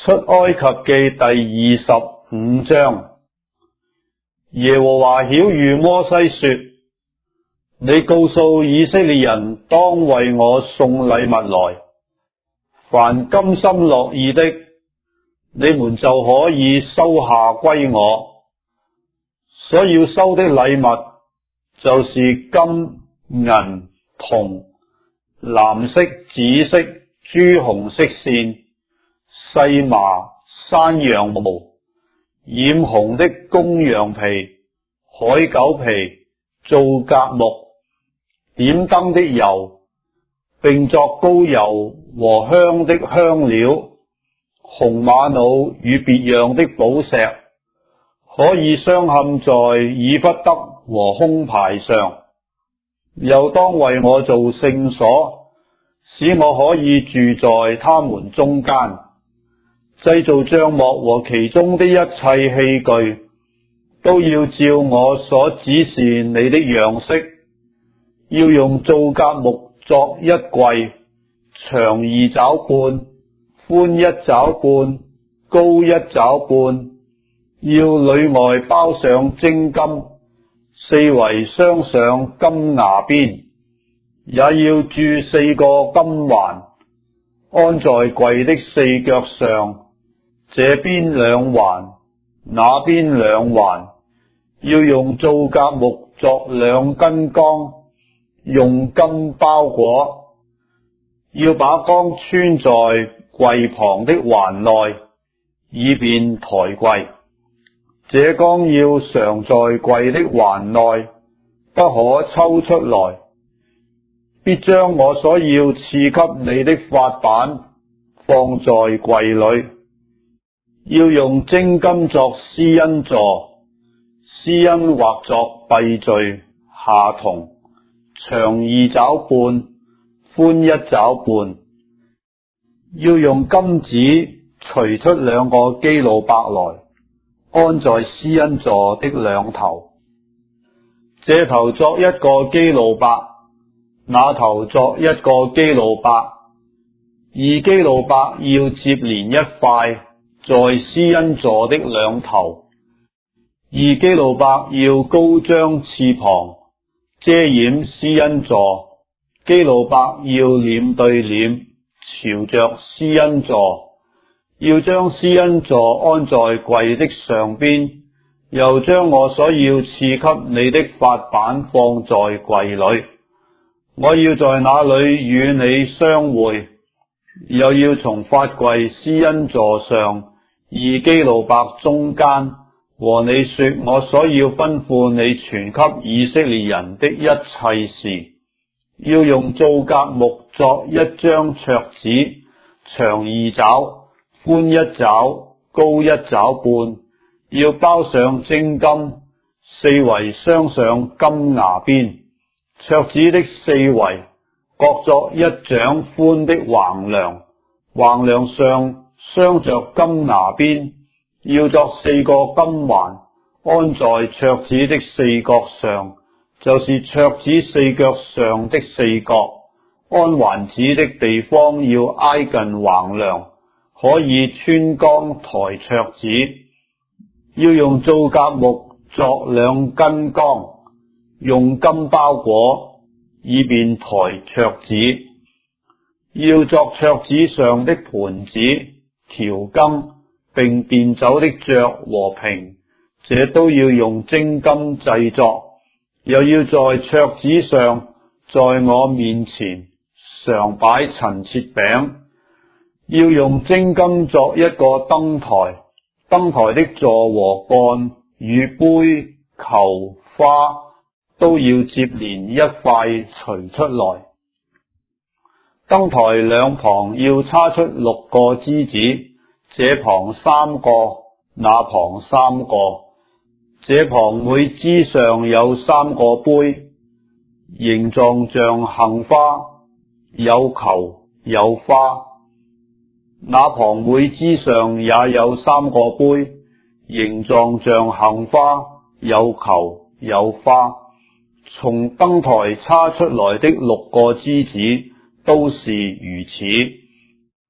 出埃及記第25章，耶和華曉諭摩西說：你告訴以色列人，當為我送禮物來，凡甘心樂意的，你們就可以收下歸我。所要收的禮物，就是金、銀、銅、藍色、紫色、朱紅色線、細麻、山羊毛、染紅的公羊皮、海狗皮、皂莢木、點燈的油，並作膏油和香的香料，紅瑪瑙與別樣的寶石，可以鑲嵌在以弗得和胸牌上。又當為我做聖所，使我可以住在他們中間。製造帳幕和其中的一切器具，都要照我所指示你的樣式。要用皂莢木作一櫃，長2肘半，寬1肘半，高1肘半。要裏外包上精金，四圍鑲上金牙邊，也要鑄4個金環，安在櫃的4腳上，這邊2環，那邊2環。要用皂莢木作2根缸，用金包裹。要把缸穿在櫃旁的環內，以便抬櫃。這缸要常在櫃的環內，不可抽出來。必將我所要賜給你的法版放在櫃裏。要用精金作施恩座，施恩或作幣序下銅，長2肘半，寬1肘半。要用金子錘出2個基路伯來，安在施恩座的2頭，這頭作1個基路伯，那頭作1個基路伯。2基路伯要接連一塊，在施恩座的2頭。2基路伯要高張翅膀，遮掩施恩座。基路伯要臉對臉，朝着施恩座。要將施恩座安在櫃的上邊，又將我所要賜給你的法版放在櫃裏。我要在那裏與你相會，又要從法櫃施恩座上2基路伯中間，和你說我所要吩咐你傳給以色列人的一切事。要用皂莢木作1張桌子，長2肘，寬1肘，高1肘半。要包上精金，四圍鑲上金牙邊。桌子的四圍各作1掌寬的橫梁，橫梁上鑲着金牙邊。要作4個金環，安在桌子的4角上，就是桌子4腳上的4角。安環子的地方要挨近橫梁，可以穿缸抬桌子。要用皂莢木作2根缸，用金包裹，以便抬桌子。要作桌子上的盤子、調羹，並奠酒的爵和瓶，這都要用精金製作。又要在桌子上，在我面前常擺陳設餅。要用精金作1個燈台，燈台的座和杆與杯、球、花都要接連一塊錘出來。燈台2旁要叉出6個枝子，這旁3個，那旁3個。這旁每枝上有3個杯，形狀像杏花，有球有花。那旁每枝上也有3個杯，形狀像杏花，有球有花。從燈台叉出來的6個枝子都是如此。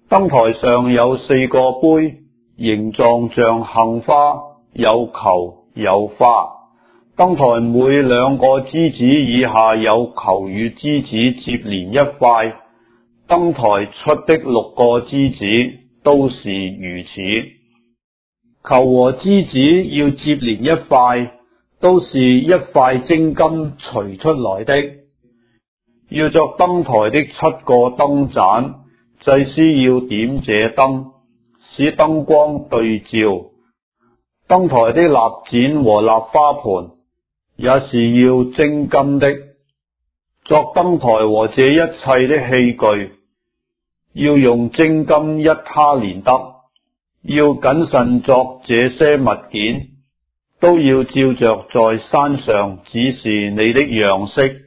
燈台上有4個杯，形狀像杏花，有球有花。燈台每2個枝子以下有球與枝子接連一塊。燈台出的6個枝子都是如此。球和枝子要接連一塊，都是一塊精金錘出來的。要作燈台的7個燈盞，祭司要點這燈，使燈光對照。燈台的蠟剪和蠟花盤也是要精金的。作燈台和這一切的器具，要用精金一他連得。要謹慎作這些物件，都要照着在山上指示你的樣式